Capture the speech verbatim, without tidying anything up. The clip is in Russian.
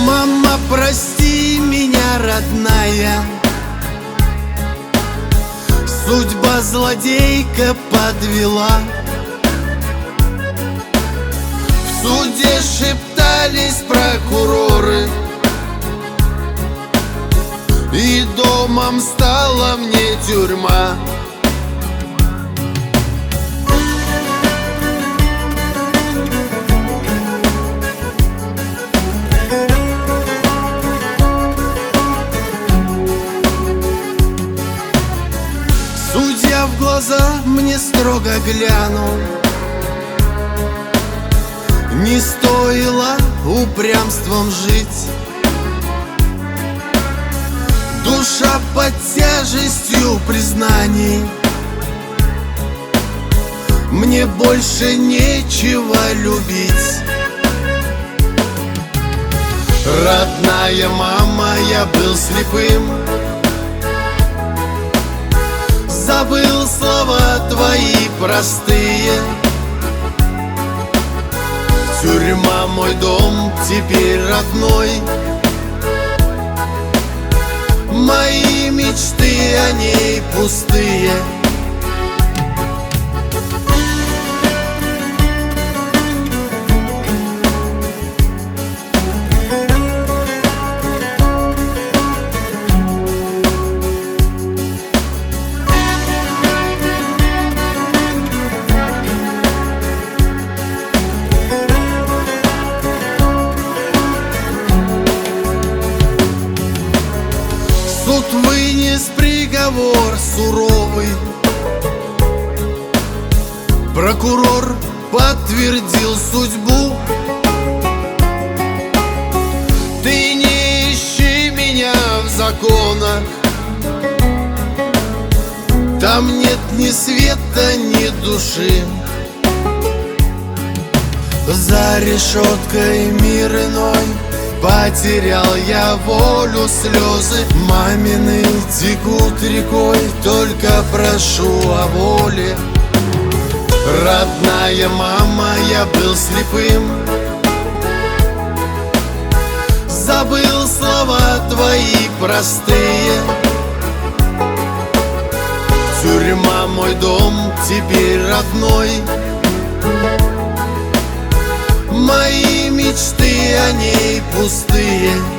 Мама, прости меня, родная, судьба злодейка подвела. В суде шептались прокуроры, и домом стала мне тюрьма. Судья в глаза мне строго глянул: не стоило упрямством жить. Душа под тяжестью признаний, мне больше нечего любить. Родная мама, я был слепым, забыл слова твои простые. Тюрьма мой дом теперь родной, мои мечты о ней пустые. Суд вынес приговор суровый, прокурор подтвердил судьбу. Ты не ищи меня в законах, там нет ни света, ни души. За решеткой мир иной, потерял я волю, слезы мамины текут рекой, только прошу о воле. Родная мама, я был слепым, забыл слова твои простые. Тюрьма мой дом теперь родной, мои мечты о ней пустые.